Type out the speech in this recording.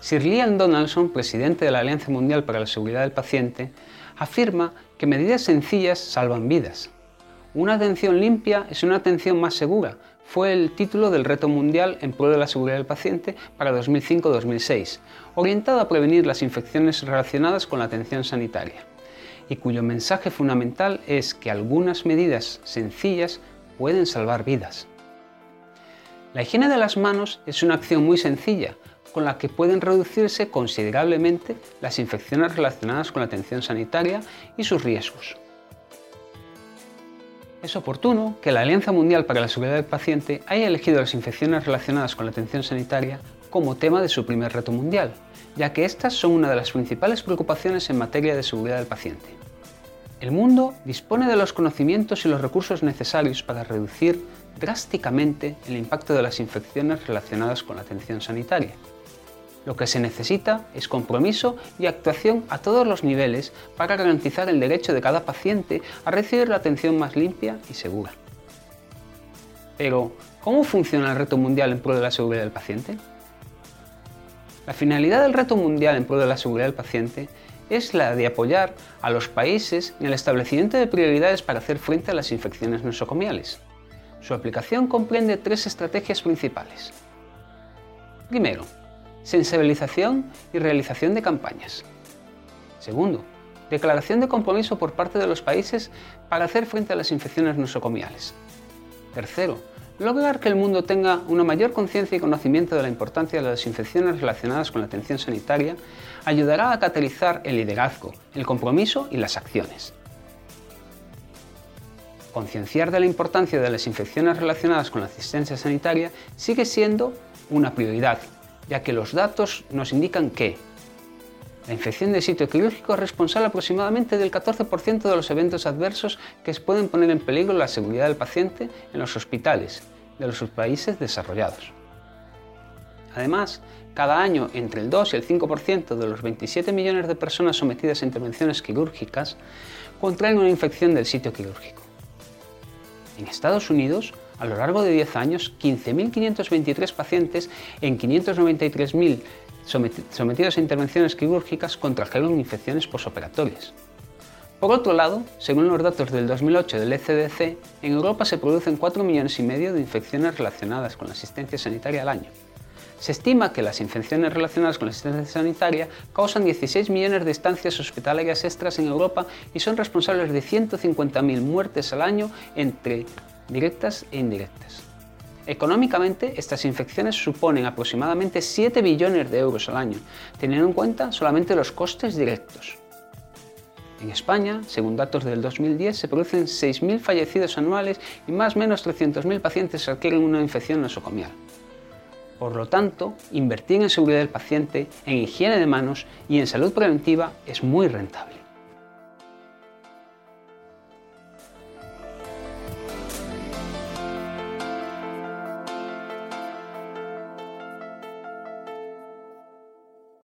Sir Liam Donaldson, presidente de la Alianza Mundial para la Seguridad del Paciente, afirma que medidas sencillas salvan vidas. Una atención limpia es una atención más segura, fue el título del Reto Mundial en pro de la seguridad del paciente para 2005-2006, orientado a prevenir las infecciones relacionadas con la atención sanitaria, y cuyo mensaje fundamental es que algunas medidas sencillas pueden salvar vidas. La higiene de las manos es una acción muy sencilla, con la que pueden reducirse considerablemente las infecciones relacionadas con la atención sanitaria y sus riesgos. Es oportuno que la Alianza Mundial para la Seguridad del Paciente haya elegido las infecciones relacionadas con la atención sanitaria como tema de su primer reto mundial, ya que estas son una de las principales preocupaciones en materia de seguridad del paciente. El mundo dispone de los conocimientos y los recursos necesarios para reducir drásticamente el impacto de las infecciones relacionadas con la atención sanitaria. Lo que se necesita es compromiso y actuación a todos los niveles para garantizar el derecho de cada paciente a recibir la atención más limpia y segura. Pero, ¿cómo funciona el Reto Mundial en pro de la seguridad del paciente? La finalidad del Reto Mundial en pro de la seguridad del paciente es la de apoyar a los países en el establecimiento de prioridades para hacer frente a las infecciones nosocomiales. Su aplicación comprende tres estrategias principales. Primero, sensibilización y realización de campañas. Segundo, declaración de compromiso por parte de los países para hacer frente a las infecciones nosocomiales. Tercero, lograr que el mundo tenga una mayor conciencia y conocimiento de la importancia de las infecciones relacionadas con la atención sanitaria ayudará a catalizar el liderazgo, el compromiso y las acciones. Concienciar de la importancia de las infecciones relacionadas con la asistencia sanitaria sigue siendo una prioridad, ya que los datos nos indican que la infección del sitio quirúrgico es responsable aproximadamente del 14% de los eventos adversos que pueden poner en peligro la seguridad del paciente en los hospitales de los países desarrollados. Además, cada año entre el 2 y el 5% de los 27 millones de personas sometidas a intervenciones quirúrgicas contraen una infección del sitio quirúrgico. En Estados Unidos, a lo largo de 10 años, 15.523 pacientes en 593.000 sometidos a intervenciones quirúrgicas contrajeron infecciones posoperatorias. Por otro lado, según los datos del 2008 del ECDC, en Europa se producen 4,5 millones de infecciones relacionadas con la asistencia sanitaria al año. Se estima que las infecciones relacionadas con la asistencia sanitaria causan 16 millones de estancias hospitalarias extras en Europa y son responsables de 150.000 muertes al año entre directas e indirectas. Económicamente, estas infecciones suponen aproximadamente 7 billones de euros al año, teniendo en cuenta solamente los costes directos. En España, según datos del 2010, se producen 6.000 fallecidos anuales y más o menos 300.000 pacientes adquieren una infección nosocomial. Por lo tanto, invertir en seguridad del paciente, en higiene de manos y en salud preventiva es muy rentable.